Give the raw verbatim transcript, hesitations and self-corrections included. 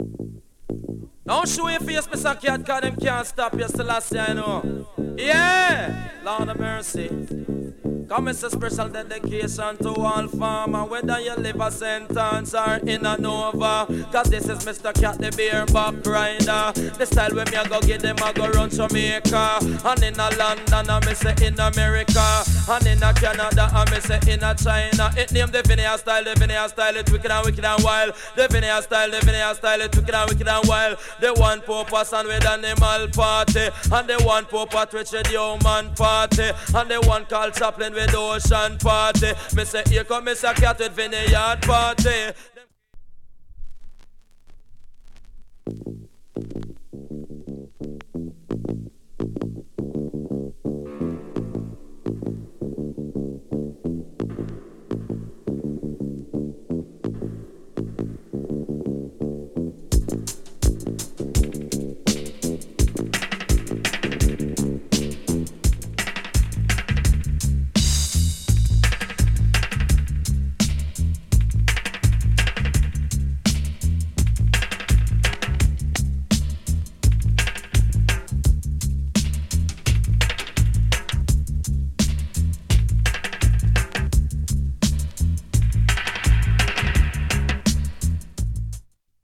Don't show your face, Mister Cat, cause them can't stop you still last year, you know. Yeah, Lord of mercy. Come it's a special dedication to all farmer, whether you live a sentence or in a Nova. Cause this is Mister Cat, the beer back rider. The style when me a go get them, I go run Jamaica. And in a London, I me say in America. And in a Canada, I me say in a China. It name the Vineyard style, the Vineyard style, it's wicked and wicked and wild. The Vineyard style, the Vineyard style, it's wicked and wicked and wild. The one purpose and with animal party. And the one purpose with the human party. And the one called Chaplin with ocean party. Me say here come Mister Cat with Vineyard party.